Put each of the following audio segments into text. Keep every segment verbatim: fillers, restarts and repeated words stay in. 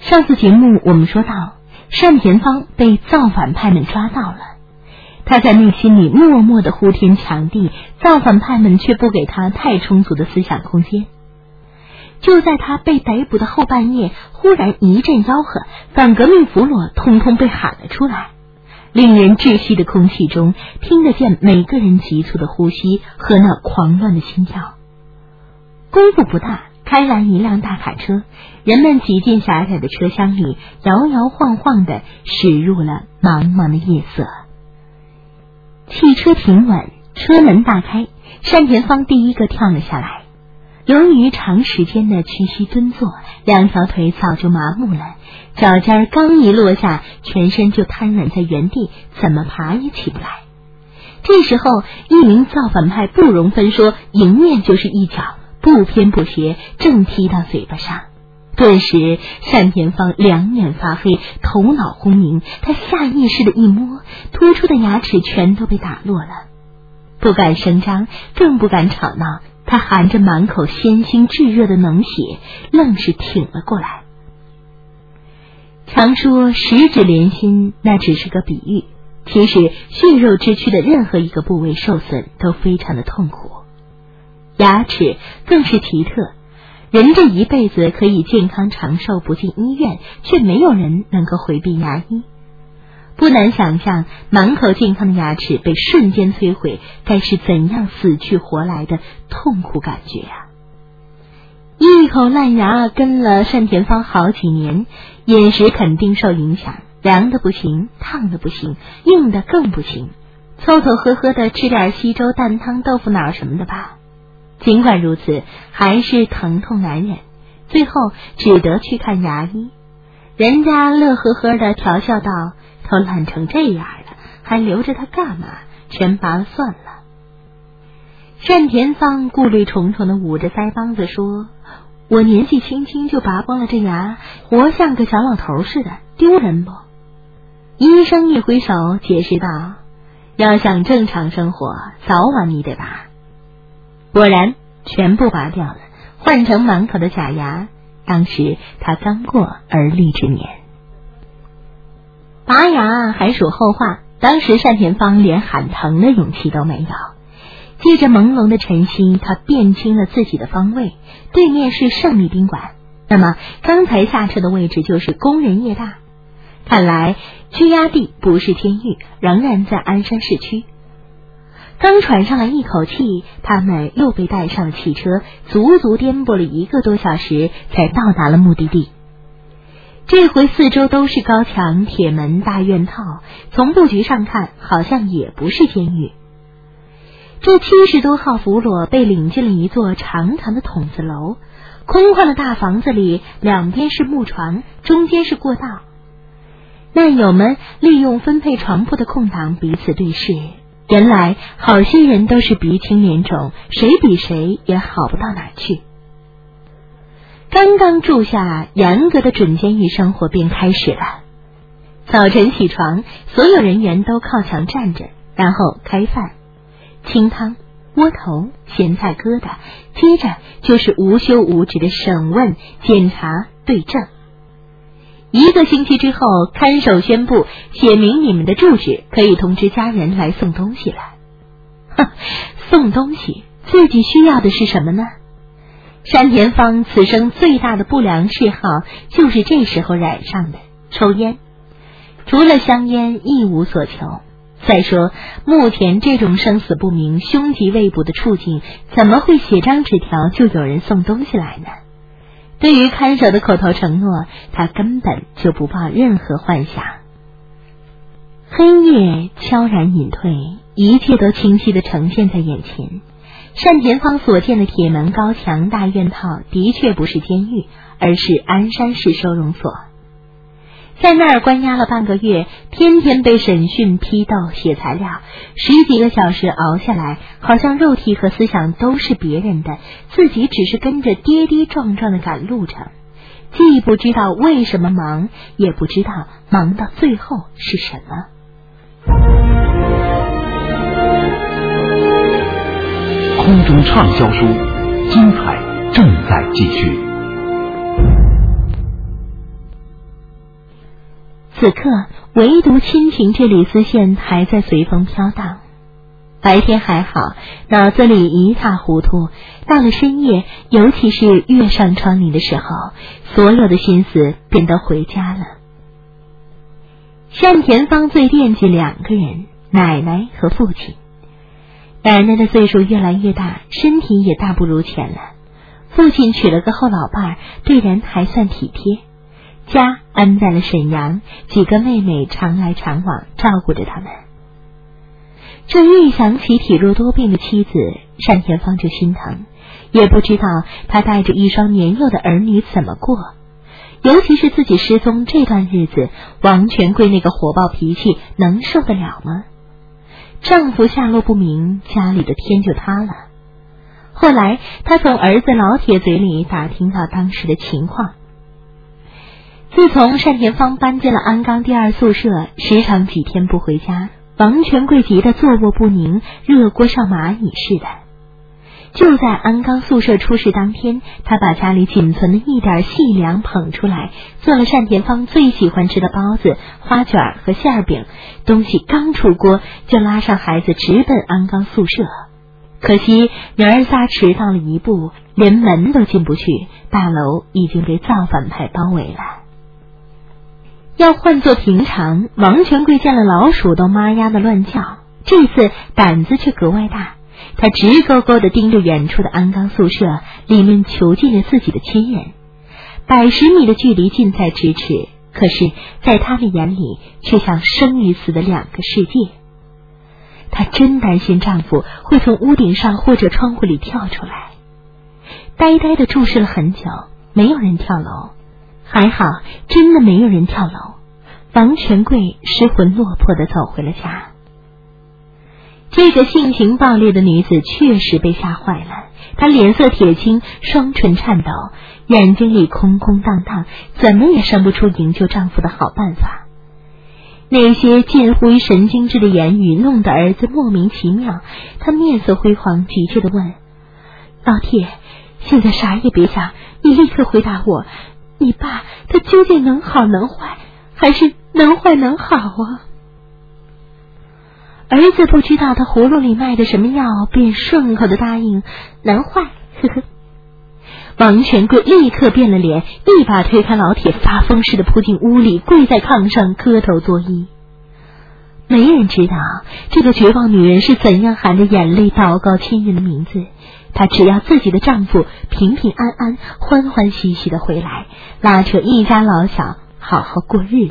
上次节目我们说到，单田芳被造反派们抓到了，他在内心里默默的呼天抢地，造反派们却不给他太充足的思想空间。就在他被逮捕的后半夜，忽然一阵吆喝，反革命俘虏通通被喊了出来。令人窒息的空气中，听得见每个人急促的呼吸和那狂乱的心跳。功夫不大，开来一辆大卡车，人们挤进狭窄的车厢里，摇摇晃晃地驶入了茫茫的夜色。汽车停稳，车门大开，单田芳第一个跳了下来。由于长时间的屈膝蹲坐，两条腿早就麻木了，脚尖刚一落下，全身就瘫软在原地，怎么爬也起不来。这时候，一名造反派不容分说，迎面就是一脚，不偏不斜，正踢到嘴巴上。顿时单田芳两眼发黑，头脑轰鸣，他下意识的一摸，突出的牙齿全都被打落了，不敢声张，更不敢吵闹，他含着满口鲜腥炙热的脓血，愣是挺了过来。常说十指连心，那只是个比喻，其实血肉之躯的任何一个部位受损都非常的痛苦。牙齿更是奇特，人这一辈子可以健康长寿不进医院，却没有人能够回避牙医。不难想象，满口健康的牙齿被瞬间摧毁，该是怎样死去活来的痛苦感觉啊！一口烂牙跟了单田芳好几年，饮食肯定受影响，凉的不行，烫的不行，硬的更不行，凑凑合合的吃点稀粥、蛋汤、豆腐脑什么的吧。尽管如此，还是疼痛难忍，最后只得去看牙医。人家乐呵呵的调笑道：“都烂成这样了，还留着它干嘛？全拔了算了。”单田芳顾虑重重的捂着腮帮子说：“我年纪轻轻就拔光了这牙，活像个小老头似的，丢人不？”医生一挥手解释道：“要想正常生活，早晚你得拔。”果然全部拔掉了，换成满口的假牙。当时他刚过而立之年。拔牙还属后话，当时单田芳连喊疼的勇气都没有。借着朦胧的晨曦，他辨清了自己的方位，对面是胜利宾馆，那么刚才下车的位置就是工人业大。看来拘押地不是监狱，仍然在鞍山市区。刚喘上来一口气，他们又被带上了汽车，足足颠簸了一个多小时，才到达了目的地。这回四周都是高墙、铁门、大院套，从布局上看，好像也不是监狱。这七十多号俘虏被领进了一座长长的筒子楼，空旷的大房子里，两边是木床，中间是过道。难友们利用分配床铺的空档彼此对视。原来好些人都是鼻青脸肿，谁比谁也好不到哪去。刚刚住下，严格的准监狱生活便开始了。早晨起床，所有人员都靠墙站着，然后开饭，清汤、窝头、咸菜疙瘩，接着就是无休无止的审问、检查、对证。一个星期之后，看守宣布写明你们的住址，可以通知家人来送东西了。哼，送东西，自己需要的是什么呢？单田芳此生最大的不良嗜好就是这时候染上的，抽烟。除了香烟一无所求。再说目前这种生死不明、凶吉未卜的处境，怎么会写张纸条就有人送东西来呢？对于看守的口头承诺，他根本就不抱任何幻想。黑夜悄然隐退，一切都清晰地呈现在眼前。单田芳所见的铁门、高墙、大院套的确不是监狱，而是鞍山市收容所。在那儿关押了半个月，天天被审讯、批斗、写材料，十几个小时熬下来，好像肉体和思想都是别人的，自己只是跟着跌跌撞撞的赶路程，既不知道为什么忙，也不知道忙到最后是什么。 空中畅销书，精彩正在继续。 此刻唯独亲情这缕丝线还在随风飘荡。白天还好，脑子里一塌糊涂，到了深夜，尤其是月上窗棂的时候，所有的心思便都回家了。单田芳最惦记两个人，奶奶和父亲。奶奶的岁数越来越大，身体也大不如前了。父亲娶了个后老伴儿，对人还算体贴，家安在了沈阳，几个妹妹常来常往，照顾着他们。这一想起体弱多病的妻子，单田芳就心疼，也不知道他带着一双年幼的儿女怎么过。尤其是自己失踪这段日子，王权贵那个火爆脾气能受得了吗？丈夫下落不明，家里的天就塌了。后来他从儿子老铁嘴里打听到当时的情况。自从单田芳搬进了鞍钢第二宿舍，时常几天不回家，王权贵急得坐卧不宁，热锅上蚂蚁似的。就在鞍钢宿舍出事当天，他把家里仅存的一点细粮捧出来，做了单田芳最喜欢吃的包子、花卷和馅饼。东西刚出锅，就拉上孩子直奔鞍钢宿舍。可惜娘儿仨迟到了一步，连门都进不去，大楼已经被造反派包围了。要换作平常，王权贵见了老鼠都妈呀的乱叫，这次胆子却格外大。他直勾勾地盯着远处的鞍钢宿舍，里面囚禁着自己的亲人，百十米的距离近在咫尺，可是在他的眼里却像生与死的两个世界。她真担心丈夫会从屋顶上或者窗户里跳出来，呆呆地注视了很久，没有人跳楼。还好，真的没有人跳楼。王权贵失魂落魄地走回了家。这个性情暴烈的女子确实被吓坏了，她脸色铁青，双唇颤抖，眼睛里空空荡荡，怎么也生不出营救丈夫的好办法。那些近乎于神经质的言语弄得儿子莫名其妙，他面色灰黄，急切地问：老铁，现在啥也别想，你立刻回答我，你爸他究竟能好能坏，还是能坏能好啊？儿子不知道他葫芦里卖的什么药，便顺口的答应能坏，呵呵。王权贵立刻变了脸，一把推开老铁，发疯似的扑进屋里，跪在炕上磕头作揖。没人知道这个绝望女人是怎样含着眼泪祷告亲人的名字，她只要自己的丈夫平平安安、欢欢喜喜的回来，拉扯一家老小好好过日子。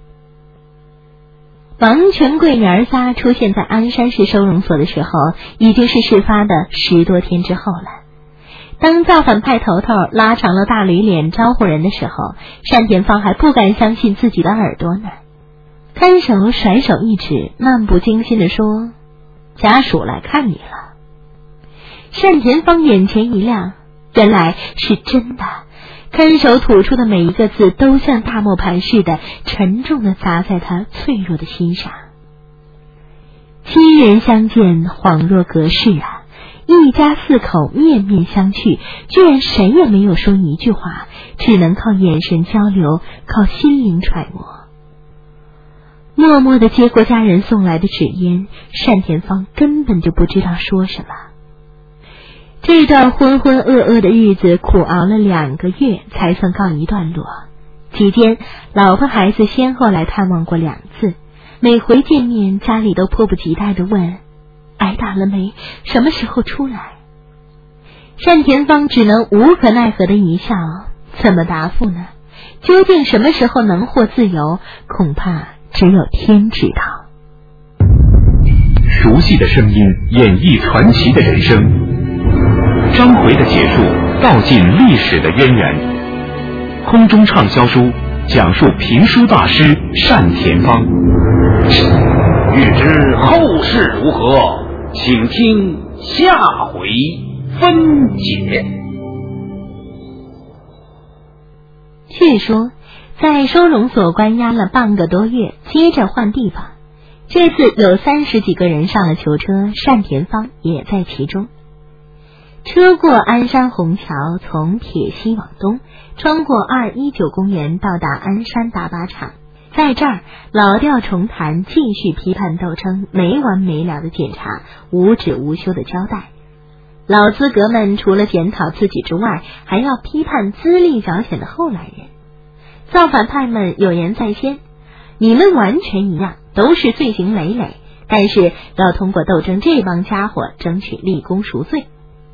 王权贵娘儿仨出现在鞍山市收容所的时候，已经是事发的十多天之后了。当造反派头头拉长了大驴脸招呼人的时候，单田芳还不敢相信自己的耳朵呢。看守甩手一指，漫不经心地说：家属来看你了。单田芳眼前一亮，原来是真的。看守吐出的每一个字都像大磨盘似的沉重地砸在他脆弱的心上。亲人相见恍若隔世啊，一家四口面面相觑，居然谁也没有说一句话，只能靠眼神交流，靠心灵揣摩。默默地接过家人送来的纸烟，单田芳根本就不知道说什么。这段浑浑噩噩的日子苦熬了两个月才算告一段落，期间老婆孩子先后来探望过两次，每回见面家里都迫不及待地问挨打了没，什么时候出来。单田芳只能无可奈何的一笑，怎么答复呢？究竟什么时候能获自由，恐怕只有天知道。 熟悉的声音演绎传奇的人生，章回的结束道尽历史的渊源。空中畅销书讲述评书大师单田芳。 欲知后事如何，请听下回分解。 据说在收容所关押了半个多月，接着换地方，这次有三十几个人上了囚车，单田芳也在其中。车过鞍山虹桥，从铁西往东，穿过二一九公园，到达鞍山大靶场。 在这儿老调重弹，继续批判斗争，没完没了的检查，无止无休的交代。老资格们除了检讨自己之外，还要批判资历较浅的后来人。造反派们有言在先，你们完全一样，都是罪行累累，但是要通过斗争这帮家伙争取立功赎罪。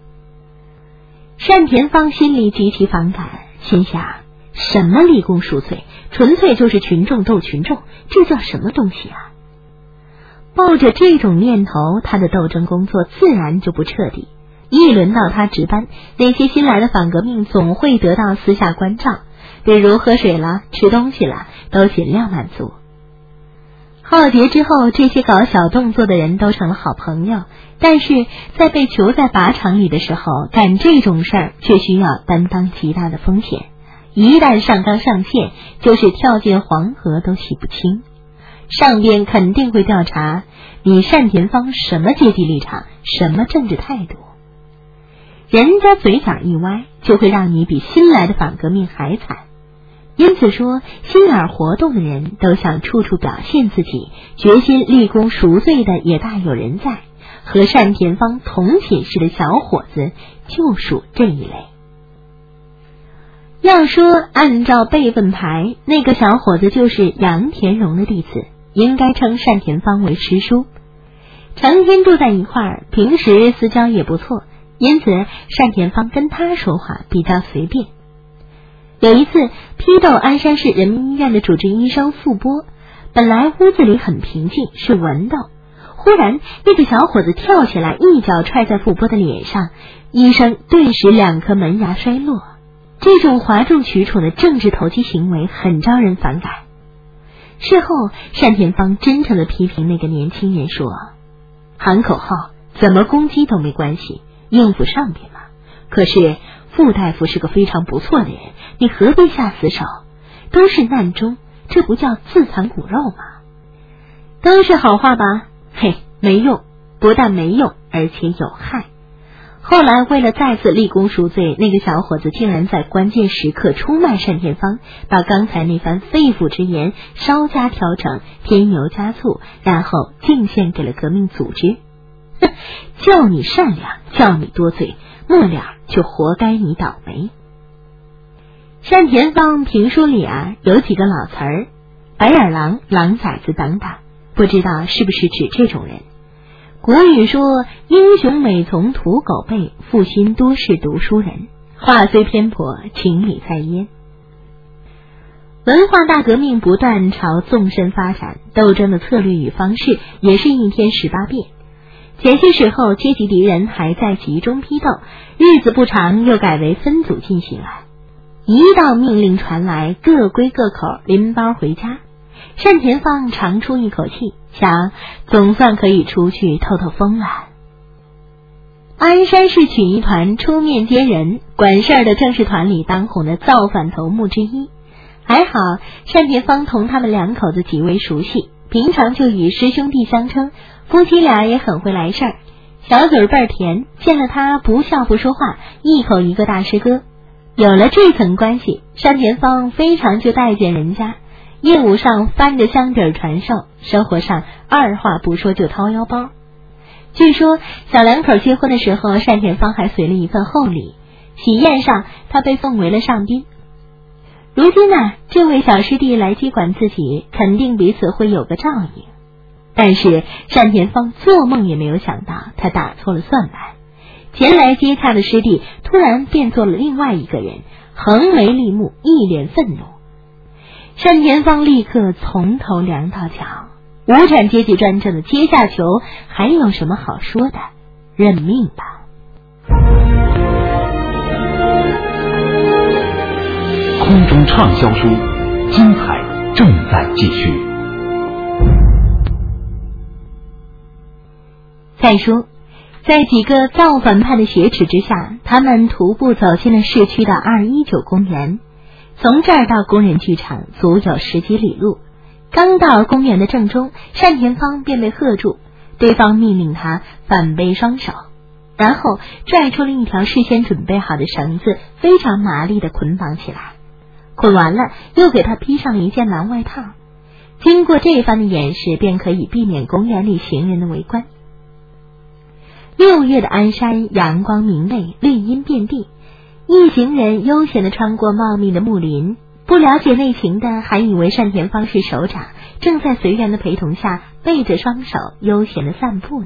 单田芳心里极其反感，心想什么立功赎罪，纯粹就是群众斗群众，这叫什么东西啊？抱着这种念头，他的斗争工作自然就不彻底。一轮到他值班，那些新来的反革命总会得到私下关照，比如喝水了、吃东西了，都尽量满足。浩劫之后，这些搞小动作的人都成了好朋友，但是在被囚在靶场里的时候，干这种事儿却需要担当极大的风险。一旦上纲上线，就是跳进黄河都洗不清。上边肯定会调查你单田芳什么阶级立场，什么政治态度。人家嘴角一歪，就会让你比新来的反革命还惨。因此说，心眼活动的人都想处处表现自己，决心立功赎罪的也大有人在。和单田芳同寝室的小伙子就属这一类。要说按照辈分排，那个小伙子就是杨田荣的弟子，应该称单田芳为师叔。成天住在一块儿，平时私交也不错，因此单田芳跟他说话比较随便。有一次批斗鞍山市人民医院的主治医生傅波，本来屋子里很平静，是文斗，忽然那个小伙子跳起来，一脚踹在傅波的脸上，医生顿时两颗门牙摔落。这种哗众取宠的政治投机行为很招人反感。事后单田芳真诚地批评那个年轻人说，喊口号怎么攻击都没关系，应付上边嘛。可是傅大夫是个非常不错的人，你何必下死手？都是难中，这不叫自残骨肉吗？都是好话吧？嘿，没用，不但没用，而且有害。后来为了再次立功赎罪，那个小伙子竟然在关键时刻出卖单田芳，把刚才那番肺腑之言稍加调整，添油加醋，然后进献给了革命组织。哼，叫你善良，叫你多罪，末了就活该你倒霉。单田芳评书里啊有几个老词儿，白眼狼、狼崽子等等，不知道是不是指这种人。古语说英雄每从土狗辈，负心多是读书人。话虽偏颇，情理在焉。文化大革命不断朝纵深发展，斗争的策略与方式也是一天十八变。前些时候阶级敌人还在集中批斗，日子不长又改为分组进行了。一道命令传来，各归各口，拎包回家。单田芳长出一口气，想总算可以出去透透风了。鞍山市曲艺团出面接人，管事儿的正是团里当红的造反头目之一。还好单田芳同他们两口子极为熟悉，平常就以师兄弟相称，夫妻俩也很会来事儿，小嘴倍儿甜，见了他不笑不说话，一口一个大师哥。有了这层关系，单田芳非常就待见人家，业务上翻着箱底儿传授，生活上二话不说就掏腰包。据说小两口结婚的时候，单田芳还随了一份厚礼，喜宴上他被奉为了上宾。如今呢、啊，这位小师弟来接管自己，肯定彼此会有个照应。但是单田芳做梦也没有想到，他打错了算盘。前来接洽的师弟突然变做了另外一个人，横眉立目，一脸愤怒。单田芳立刻从头凉到脚，无产阶级专政的阶下囚还有什么好说的？认命吧。 空中畅销书，精彩正在继续。 再说，在几个造反派的挟持之下，他们徒步走进了市区的二一九公园。从这儿到工人剧场足有十几里路。刚到公园的正中，单田芳便被喝住，对方命令他反背双手，然后拽出了一条事先准备好的绳子，非常麻利地捆绑起来。捆完了，又给他披上了一件蓝外套。 经过这番的演示，便可以避免公园里行人的围观。六月的鞍山阳光明媚，绿荫遍地，一行人悠闲地穿过茂密的木林，不了解内情的还以为单田芳是首长，正在随员的陪同下背着双手悠闲地散步呢。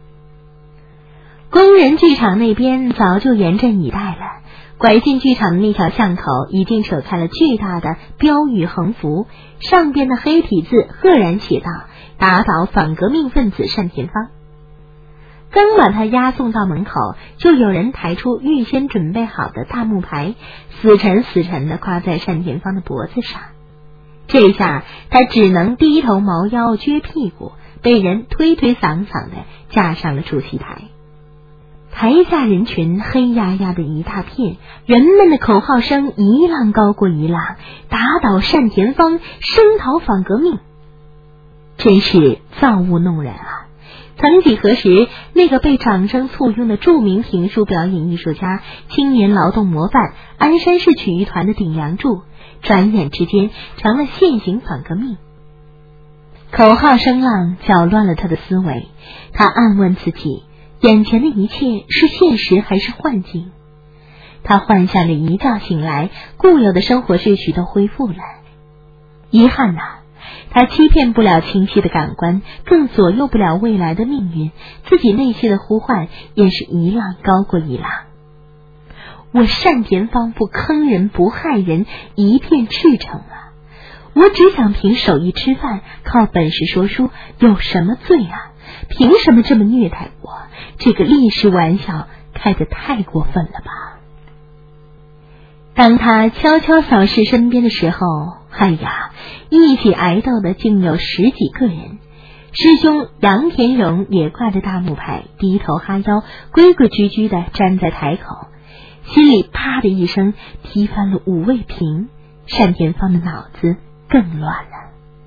工人剧场那边早就严阵以待了，拐进剧场的那条巷口已经扯开了巨大的标语横幅，上边的黑体字赫然写道：打倒反革命分子单田芳。刚把他押送到门口，就有人抬出预先准备好的大木牌，死沉死沉地挂在单田芳的脖子上。这下他只能低头猫腰撅屁股，被人推推搡搡地架上了主席台。台下人群黑压压的一大片，人们的口号声一浪高过一浪，打倒单田芳，声讨反革命，真是造物弄人啊！曾几何时，那个被掌声簇拥的著名评书表演艺术家、青年劳动模范、鞍山市曲艺团的顶梁柱，转眼之间成了现行反革命。口号声浪搅乱了他的思维，他暗问自己，眼前的一切是现实还是幻境？他幻想着一觉醒来，固有的生活秩序都恢复了。遗憾啊，他欺骗不了清晰的感官，更左右不了未来的命运，自己内心的呼唤也是一浪高过一浪。我单田芳不坑人不害人，一片赤诚啊！我只想凭手艺吃饭，靠本事说书，有什么罪啊？凭什么这么虐待我？这个历史玩笑开得太过分了吧！当他悄悄扫视身边的时候，哎呀，一起挨斗的竟有十几个人。师兄杨田荣也挂着大木牌，低头哈腰，规规矩矩地站在台口，心里啪的一声踢翻了五味瓶，单田芳的脑子更乱了。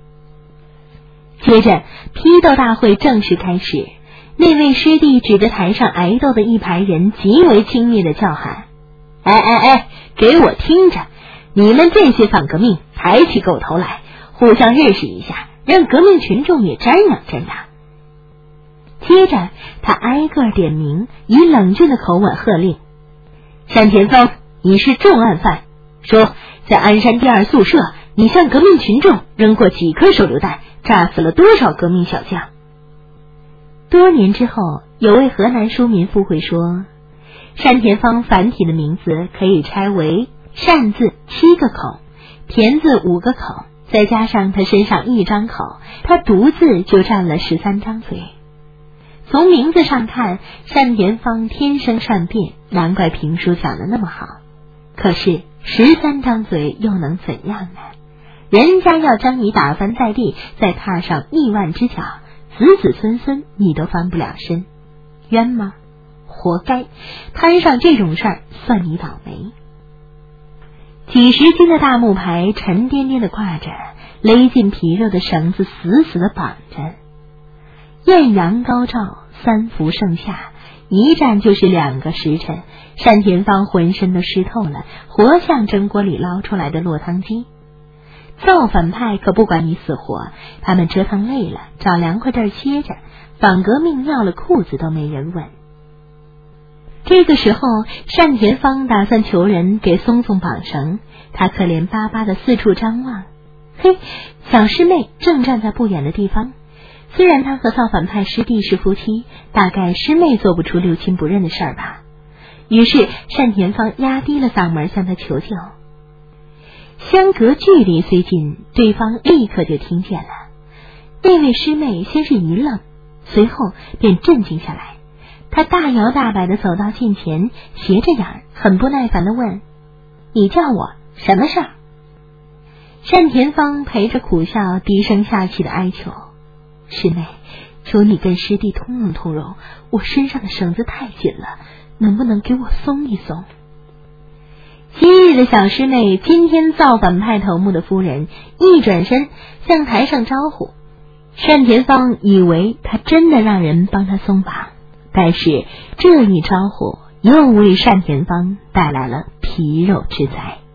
接着批斗大会正式开始，那位师弟指着台上挨斗的一排人，极为轻蔑地叫喊：哎哎哎，给我听着，你们这些反革命，抬起狗头来，互相认识一下，让革命群众也瞻仰瞻仰。接着他挨个点名，以冷峻的口吻喝令：单田芳，你是重案犯，说在鞍山第二宿舍，你向革命群众扔过几颗手榴弹，炸死了多少革命小将？多年之后，有位河南书民附会说，单田芳繁体的名字可以拆为单字七个口，田字五个口，再加上他身上一张口，他独自就占了十三张嘴。从名字上看，单田芳天生善变，难怪评书讲得那么好。可是十三张嘴又能怎样呢？人家要将你打翻在地，再踏上亿万只脚，子子孙孙你都翻不了身，冤吗？活该，摊上这种事儿算你倒霉。几十斤的大木牌沉甸甸的挂着，勒进皮肉的绳子死死的绑着。艳阳高照，三伏盛夏，一站就是两个时辰，单田芳浑身都湿透了，活像蒸锅里捞出来的落汤鸡。造反派可不管你死活，他们折腾累了，找凉快地儿歇着，反革命尿了裤子都没人问。这个时候，单田芳打算求人给松松绑绳，他可怜巴巴的四处张望。嘿，小师妹正站在不远的地方，虽然他和造反派师弟是夫妻，大概师妹做不出六亲不认的事儿吧。于是单田芳压低了嗓门向他求救。相隔距离虽近，对方立刻就听见了。那位师妹先是一愣，随后便镇静下来。她大摇大摆地走到近前，斜着眼，很不耐烦地问：你叫我什么事儿？单田芳陪着苦笑，低声下气的哀求：师妹，求你跟师弟通融通融，我身上的绳子太紧了，能不能给我松一松？今日的小师妹，今天造反派头目的夫人，一转身向台上招呼。单田芳以为他真的让人帮他松绑，但是这一招呼又为单田芳带来了皮肉之灾。